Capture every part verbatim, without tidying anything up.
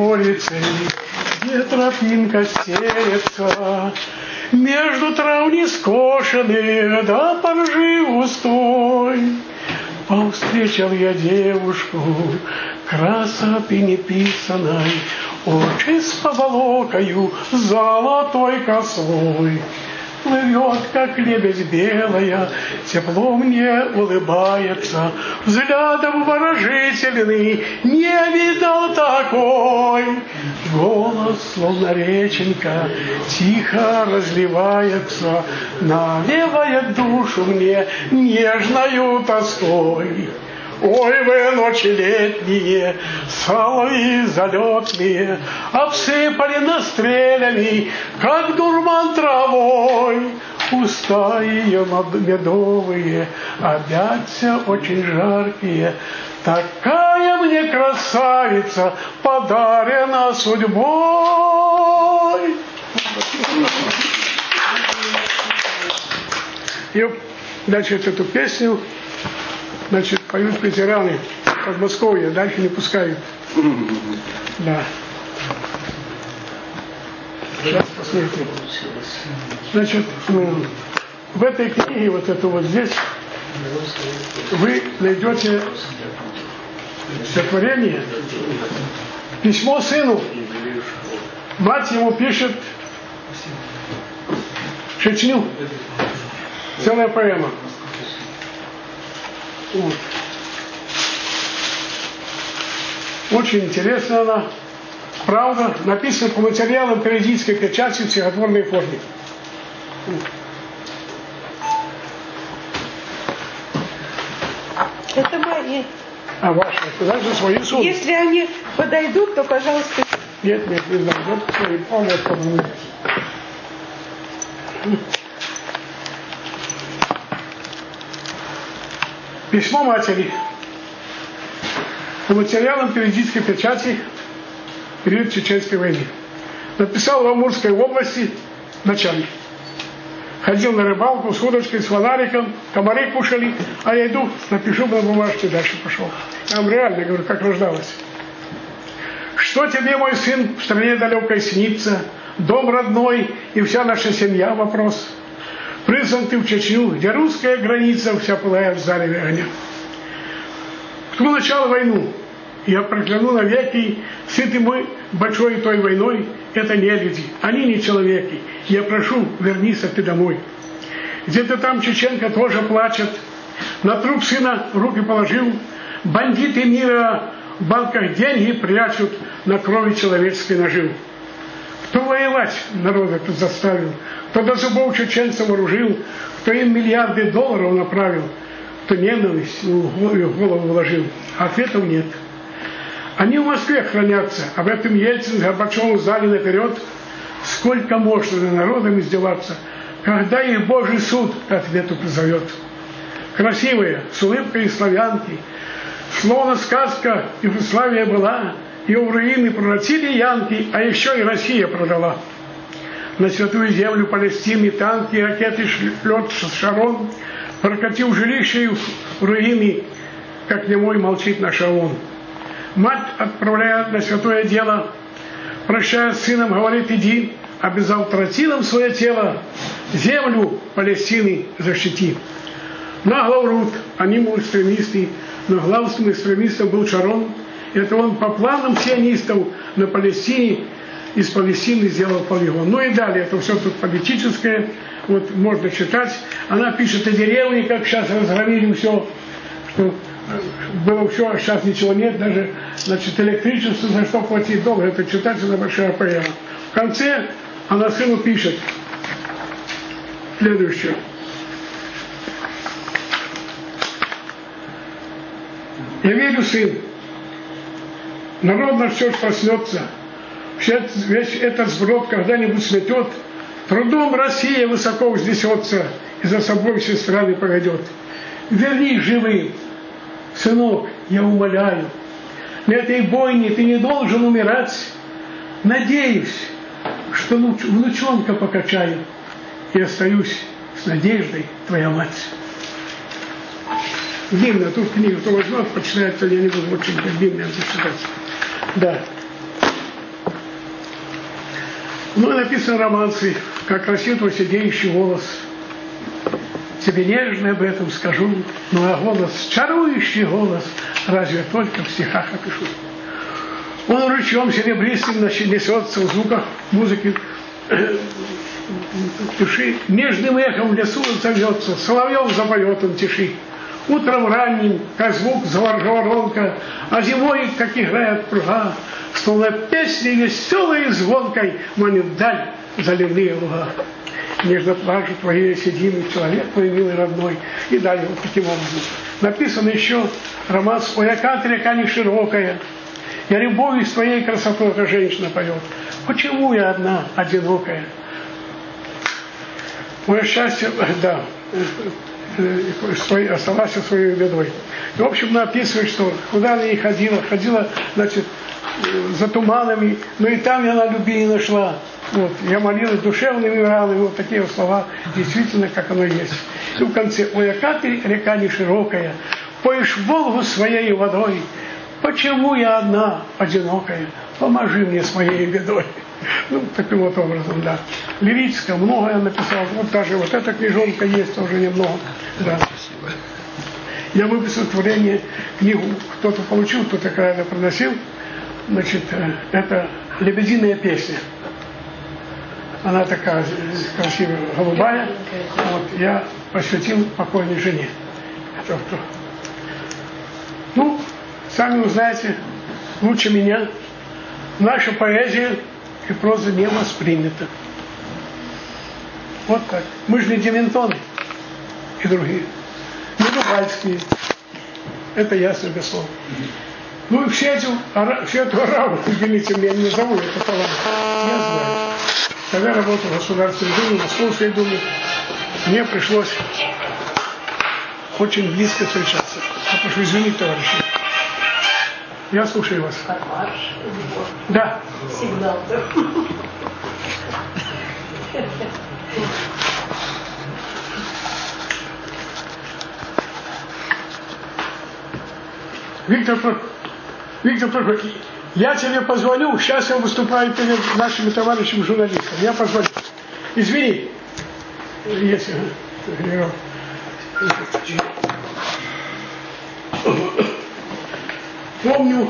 улицей, где тропинка стелется, между трав нескошенных да поржи густой. Повстречал я девушку красоты неписаной, очи с поволокою золотой косой. Плывет, как лебедь белая, тепло мне улыбается, взглядом выражительный не видал такой. Голос, словно реченька, тихо разливается, наливает душу мне нежною тоской. Ой, вы ночи летние, соловьи залетные, обсыпали настрелями, как дурман травой. Уста ее медовые, объятия очень жаркие, такая мне красавица подарена судьбой. И дальше эту песню, значит, поют ветераны Подмосковья, дальше не пускают. Да. Сейчас посмотрим. Значит, ну, в этой книге, вот это вот здесь, вы найдете стихотворение, письмо сыну. Мать ему пишет Чечню. Целая поэма. Вот. Очень интересно она. Правда, написано по материалам периодической печати в стихотворной форме. Это мои. А ваши? Куда же свои суды? Если они подойдут, то, пожалуйста. Нет, нет, не знаю. Вот свои. Правда, подумайте. Письмо матери. По материалам периодической печати период Чеченской войны. Написал в Амурской области начальник. Ходил на рыбалку с удочкой, с фонариком, комары кушали, а я иду, напишу на бумажке, дальше пошел. Я вам реально говорю, как рождалась. Что тебе, мой сын, в стране далекой снится, дом родной и вся наша семья, вопрос. Призван ты в Чечню, где русская граница вся пылает в зареве огня. Кто начал войну? Я прокляну навеки, сыты мой большой той войной, это не люди, они не человеки. Я прошу, вернись ты домой. Где-то там чеченка тоже плачет, на труп сына руки положил, бандиты мира в банках деньги прячут, на крови человеческой нажил. Кто воевать народа тут заставил, кто до зубов чеченцев вооружил, кто им миллиарды долларов направил, кто ненависть в их голову вложил. Ответов нет. Они в Москве хранятся, об этом Ельцин с Горбачевым сдали наперед. Сколько можно над народом издеваться, когда их Божий суд к ответу призовет. Красивые, с улыбкой славянки, словно сказка Югославия была, ее в руины превратили янки, а еще и Россия продала. На святую землю Палестины танки, ракеты шлет Шарон, прокатил жилище в руины, как немой молчит наш ООН. Мать, отправляя на святое дело, прощая с сыном, говорит: иди, обязал тротилом свое тело, землю Палестины защити. Нагло врут, они мол экстремисты, но главным экстремистом был Шарон. Это он по планам сионистов на Палестине, из Палестины сделал полигон. Ну и далее, это все тут политическое, вот можно читать. Она пишет о деревне, как сейчас разгромили все, что было все, а сейчас ничего нет, даже, значит, электричество, за что платить долго, это читать, это большая поэма. В конце она сыну пишет следующее. Я верю, сын, народ наш все проснется, весь этот сброд когда-нибудь сметет, трудом Россия высоко взнесется и за собой все страны поведет. Вернись живым, сынок, я умоляю, на этой бойне ты не должен умирать. Надеюсь, что внучонка покачаю и остаюсь с надеждой, твоя мать. Длинная, тут книгу кто возьмет, почитает, я не буду очень длинная читать. Да. Ну и написано романсы, как красив твой сидеющий голос. Тебе нежно об этом скажу, ну а голос, чарующий голос, разве только в стихах опишу. Он ручьем серебристым несется в звуках музыки тиши, нежным эхом в лесу зовется, соловьев запоет он тиши. Утром ранним, как звук воронка, а зимой, как играет пруга, словно песней веселой и звонкой манит даль заливные луга. Нежно плачут твои седины, человек твой милый родной. И далее вот таким образом. Написано еще романс «Ой, яка река не широкая, я любовью с твоей красотой эта женщина поет. Почему я одна, одинокая? Мое счастье, да, осталась своей бедой». И, в общем, она описывает, что куда она не ходила, ходила, значит, за туманами, но и там я на любви не нашла. Вот, я молилась душевными ранами, вот такие вот слова, действительно, как оно есть. И в конце: «Ой, яка ты река не широкая, поешь Волгу своей водой, почему я одна, одинокая, поможи мне с моей бедой». Ну, таким вот образом, да. Лирическое, много я написал, вот даже вот эта книжонка есть, тоже немного, да. Я выписал творение, книгу, кто-то получил, кто-то когда-то приносил, значит, это «Лебединая песня». Она такая красивая, голубая. Вот, я посвятил покойной жене. Это кто? Ну, сами узнаете, лучше меня. Наша поэзия и проза не воспринята. Вот так. Мы же не Дементоны и другие. Не Дубайские. Это ясно без слов. Ну и все эту, все эту араву, извините, меня не назову, это талант. Я знаю. Когда работал в Государственной Думе, в Московской Думе, мне пришлось очень близко встречаться. Я прошу извинить, товарищи. Я слушаю вас. Да. Сигнал. Виктор Прокофьевич, Виктор Прокофьевич, я тебе позвоню, сейчас я выступаю перед нашими товарищами журналистами. Я позвоню. Извини. Если... Помню,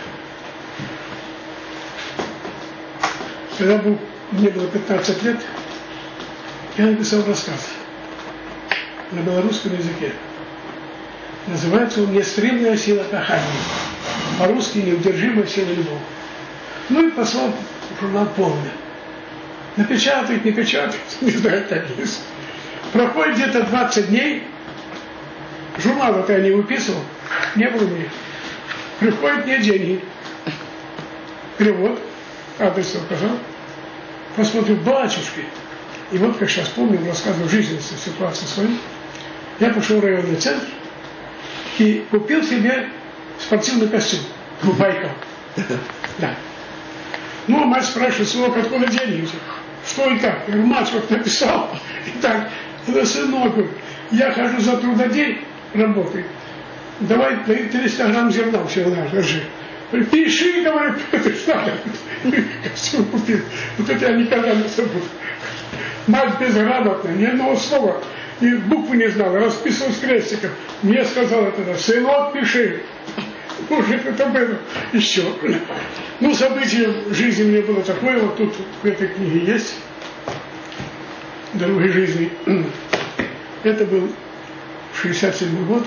когда был, мне было пятнадцать лет, я написал рассказ на белорусском языке. Называется он «Неоспоримая сила кохания». По-русски «Неудержимая сила любовь». Ну и послал в журнал «Полный». Напечатает, не печатает, не знаю, как есть. Проходит где-то двадцать дней. Журнал это я не выписывал, не было мне. Приходят мне деньги. Перевод. Адрес указал. Посмотрю, батюшки. И вот, как сейчас помню, рассказываю жизненную ситуацию свою. Я пошел в районный центр и купил себе спортивный костюм. Ну, байкал. Да. Ну, а мать спрашивает: сынок, откуда деньги взял? Что и как? Я говорю: мать, вот написал. И так, да, сынок, я хожу за трудодень, работаю. Давай триста грамм зерна всего на держи. Пиши, говорю, это что? Костюм купил. Вот это я никогда не забуду. Мать безграмотная, ни одного слова. И буквы не знала, расписывал с крестиком. Мне сказала тогда: сынок, пиши. Может, это было еще. Ну, событие в жизни мне было такое, вот тут в этой книге есть. «Дороги жизни». Это был шестьдесят седьмой год.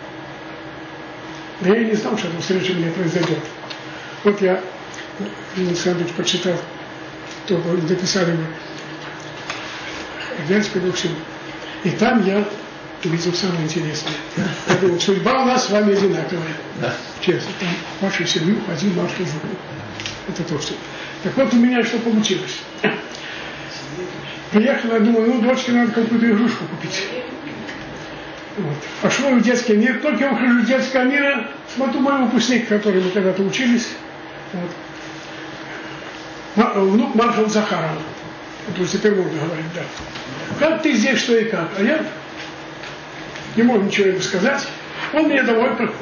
Да я и не знал, что эта встреча мне произойдет. Вот я, Александрович, почитал, то написали бы «Дядька Люксин». И там я увидел самое интересное. Я думал, судьба у нас с вами одинаковая. Да. Честно, там вашу семью, один наш язык. Это то, что. Так вот, у меня что получилось. Приехал, я думаю, ну, дочке надо какую-то игрушку купить. Вот. Пошел в детский мир. Только я ухожу из детского мира, смотрю, мой выпускник, который мы когда-то учились. Вот. Внук маршала Захарова. Это уже теперь можно говорить, да. Как ты здесь, что и как? А я не мог ничего ему сказать. Он меня домой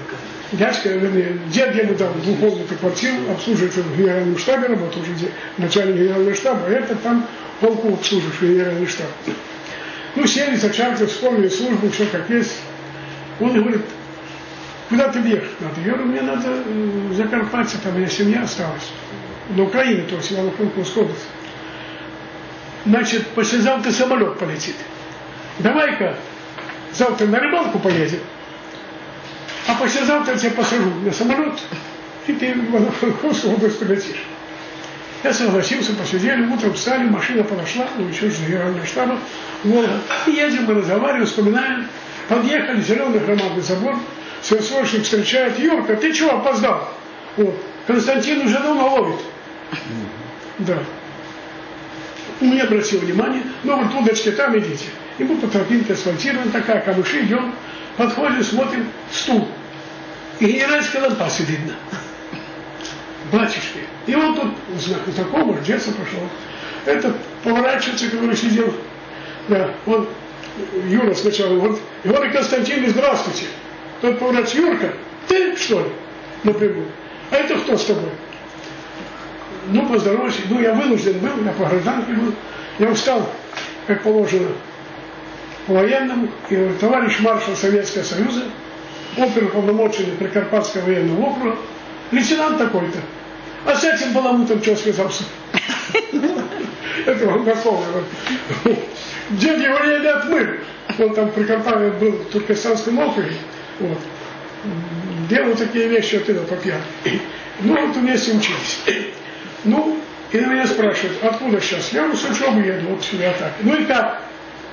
дядька, вернее, дед ему дал двухкомнатную квартиру, обслуживает в генеральном штабе, работал уже начальник генерального штаба, а это там полку обслуживаешь в генеральный штаб. Ну, сели за чаркой, вспомнили службу, все как есть. Он говорит, куда ты ехать надо? Я говорю, мне надо в Закарпатье, там у меня семья осталась. На Украине, то есть Ивано-Франковская область. Значит, послезавтра самолет полетит. Давай-ка завтра на рыбалку поедем, а послезавтра я тебя посажу на самолет, и ты в Ивано-Франковскую область полетишь. Я согласился, посидели, утром встали, машина подошла, ну еще же генерального штаба, Волга. И едем, мы разговариваем, вспоминаем. Подъехали, зеленый громадный забор, сверхсрочник встречает, Юрка, ты чего опоздал? Вот. Константин уже дома ловит. Да. Не обратил внимания, ну вот удочки там идите. И мы по тропинке асфальтирована, такая, камыши, идем, подходим, смотрим, стул. И генеральская лампаса видно. Батюшки. И он тут знакомый, детство пошел. Этот поворачивается, который сидел. Да, он, Юра сначала говорит, Егор Константинович, здравствуйте. Тот поворачивается, Юрка, ты что ли? Напрямую. А это кто с тобой? Ну, поздоровайся. Ну, я вынужден был, я по гражданке был. Я устал, как положено, по-военному. И говорю, товарищ маршал Советского Союза, оперуполномоченный Прикарпатского военного округа, лейтенант такой-то. А с этим баламутом что связался? Это он дословно. Дед его не отмыл. Он там в Прикарпатье был в Туркестанском округе. Вот. Делал такие вещи от этого по пьяни. Ну, вот вместе учились. Ну, и на меня спрашивают, откуда сейчас? Я говорю, с учебы еду, вот сюда так. Ну и как?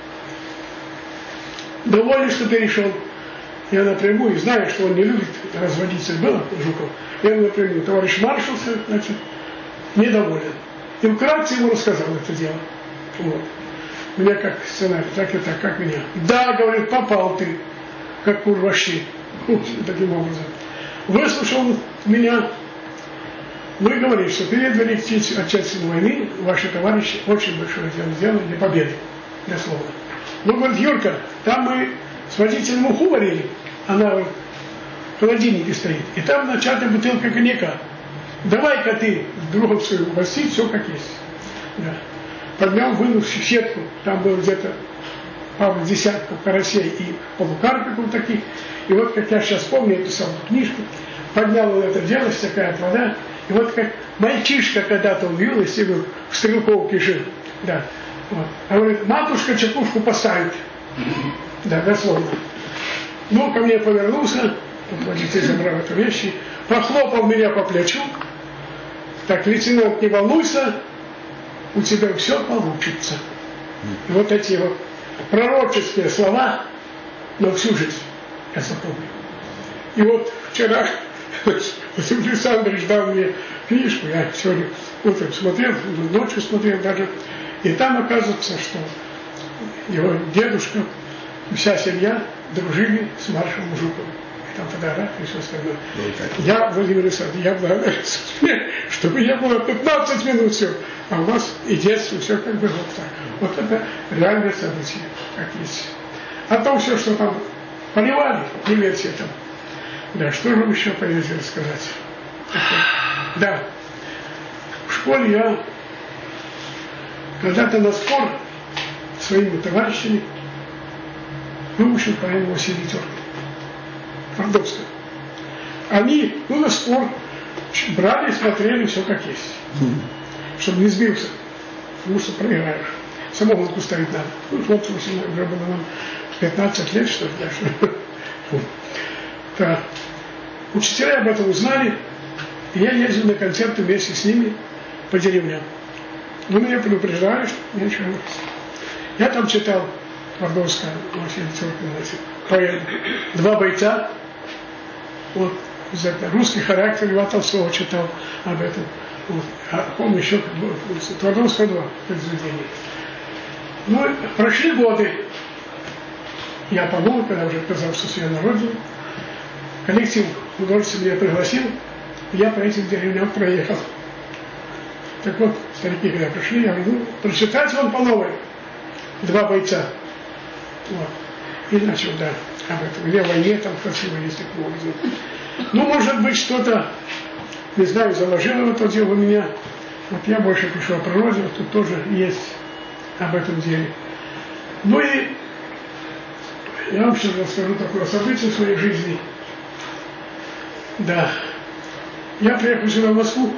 Довольный, что перешел. Я напрямую, знаю, что он не любит разводиться, было Жуков. Я напрямую, товарищ маршал, значит, недоволен. И вкратце ему рассказал это дело. Вот. Меня как сценарий, так и так, как меня. Да, говорит, попал ты, как курваши. Таким образом. Выслушал меня. Ну и говорит, что перед Великой Отечественной войны ваши товарищи очень большое дело сделали для победы, для слова. Ну, говорит, Юрка, там мы с водителем уху варили, она в холодильнике стоит, и там начата бутылка коньяка. Давай-ка ты с другом своим угостить, все как есть. Да. Поднял, вынул сетку, там было где-то пару десятков карасей и полукарпиков таких. И вот, как я сейчас помню, я писал книжку, поднял это дело, стекает вода, и вот как мальчишка когда-то в юности был, в Стрелковке жил, да, вот. А говорит, матушка чекушку поставит. Да, дословно. Ну, ко мне повернулся, вот водитель забрал эту вещи, похлопал меня по плечу. Так, лейтенант, не волнуйся, у тебя все получится. И вот эти вот пророческие слова на всю жизнь я запомнил. И вот вчера Василий Александрович дал мне книжку, я сегодня утром смотрел, ночью смотрел даже, и там оказывается, что его дедушка, вся семья дружили с маршалом Жуковым. И там фотографии и все остальное. Я, Владимир Александрович, я благодарен судьбе, что мне было пятнадцать минут все, а у вас и детство все как бы вот так. Вот это реальное событие, как есть. А то все, что там поливали, не верьте этому. Да, что же вам еще повезло рассказать? Да, в школе я когда-то на спор с своими товарищами выучил поэму Василия Теркина, Твардовского. Они, ну, на спор брали, смотрели, все как есть, чтобы не сбился, потому что проиграешь. Самогонку ставить надо. Ну, вот уже было нам пятнадцать лет, что ли, даже. Так. Учителя об этом узнали, и я ездил на концерты вместе с ними по деревням. Но меня предупреждали, что нечего. Я там читал Твардовского, поэму «Два бойца». Вот, русский характер Льва Толстого читал об этом. Вот. А помню еще Твардовского два произведения. Ну, прошли годы. Я помню, когда уже оказался у себя на родине. Коллектив художественный меня пригласил, и я по этим деревням проехал. Так вот, старики, когда пришли, я говорю, ну, прочитать вам по новой «Два бойца». Вот. И начал, да, об этом. Где о войне там красиво есть таким образом. Ну, может быть, что-то, не знаю, заложило в это дело у меня. Вот я больше пишу о природе, вот тут тоже есть об этом деле. Ну и я вам сейчас расскажу такое событие в своей жизни. Да. Я приехал сюда в Москву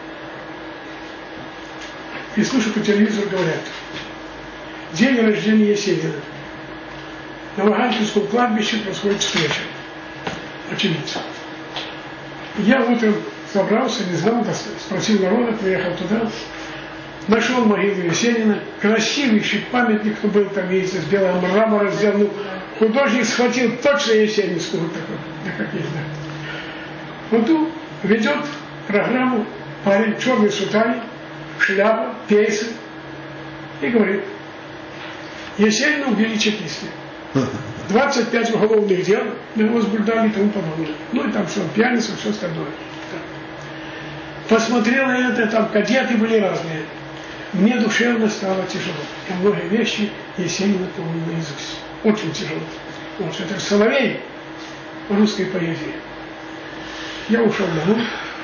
и слышу по телевизору, говорят: день рождения Есенина. На Ваганьковском кладбище происходит встреча очевидцев. Я утром собрался, не знал, спросил народа, приехал туда, нашел могилу Есенина, красивейший памятник, кто был там, видите, с белого мрамора сделан. Художник схватил точно Есенинскую, вот такой, да как есть, да. Вот тут ведет программу парень, черный сутане, шляпа, пейсы, и говорит: Есенина убили чекисты. двадцать пять уголовных дел его возбуждали и тому подобное. Ну и там все, пьяница, все остальное. Посмотрел на это, там кадеты были разные. Мне душевно стало тяжело. Я многие вещи Есенина помню наизусть. Очень тяжело. Вот, это соловей русской поэзии. Я ушел домой.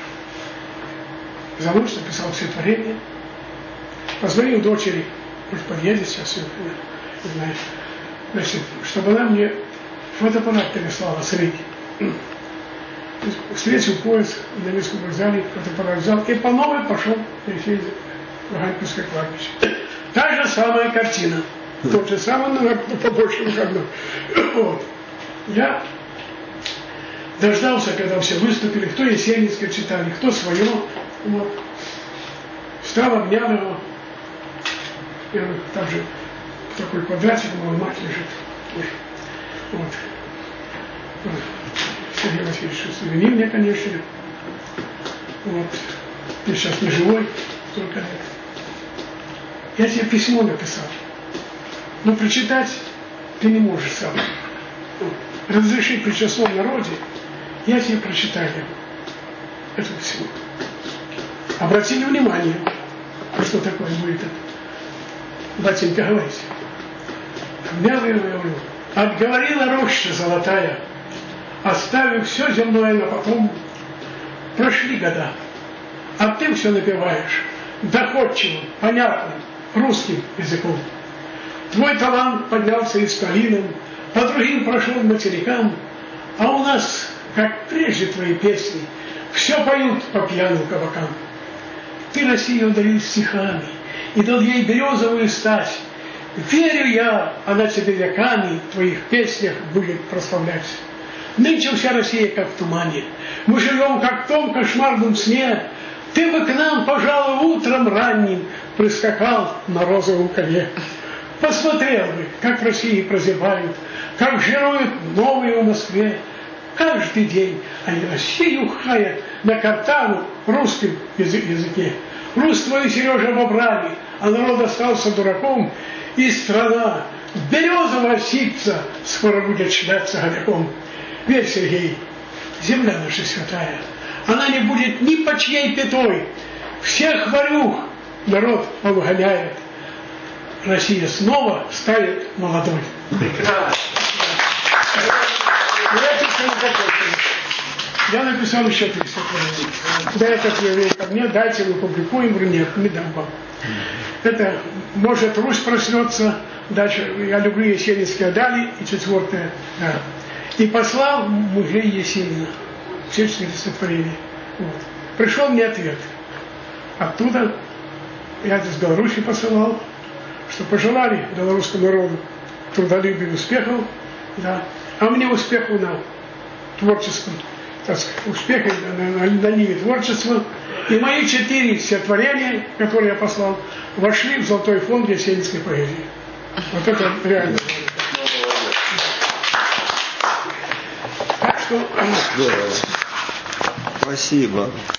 Заочно писал стихотворение. Позвонил дочери, может, подъедет сейчас, не знаю. Значит, чтобы она мне фотоаппарат переслала с Риги. Встретил поезд на Минском вокзале, фотоаппарат взял и по новой пошел на Ваганьковское кладбище. Та же самая картина. Тот же самый, но побольше выходной. Вот. Я дождался, когда все выступили, кто Есенинское читали, кто свое. Вот. Встал, обнял его. И он там же такой квадратик, мой мать лежит. Вот. Вот. Сергей Васильевич, извини меня, конечно. Вот. Ты сейчас не живой, столько лет. Я тебе письмо написал. Но прочитать ты не можешь сам. Вот. Разреши при честном народе, я тебе прочитаю это письмо. Обратили внимание, что такое будет это. Батенька, говорите. Обнял его, говорю: отговорила роща золотая, оставив все земное на потом. Прошли года, а ты все напеваешь доходчивым, понятным, русским языком. Твой талант поднялся исполином, по другим прошел материкам, а у нас, как прежде твои песни, все поют по пьяным кабакам. Ты Россию одарил стихами и дал ей березовую стать. Верю я, она тебе веками в твоих песнях будет прославлять. Нынче вся Россия как в тумане. Мы живем как в том кошмарном сне. Ты бы к нам, пожалуй, утром ранним прискакал на розовом коне. Посмотрел бы, как в России прозябают, как жируют новые в Москве. Каждый день они Россию хаят на картану русском языке. Рус твою, Сережа, обобрали, а народ остался дураком, и страна березовая ситца скоро будет шляться голяком. Верь, Сергей, земля наша святая, она не будет ни по чьей пятой. Всех ворюг народ повыгоняет. Россия снова станет молодой. Прекрасно. Я написал еще три стихотворения. Да, этот еврей ко мне, дайте, мы публикуем. Говорю: нет, не дам вам. Это может Русь проснется. Дальше я люблю Есенинские дали. И четвертое, да. И послал в музей Есенина все четыре стихотворения. Вот. Пришел мне ответ. Оттуда я из Беларуси посылал, что пожелали белорусскому народу трудолюбия и успехов, да. А мне успеху на творческом, так сказать, успехи на, на, на ниве творчества. И мои четыре стихотворения, которые я послал, вошли в золотой фонд есенинской поэзии. Вот это реально. Так что... Спасибо.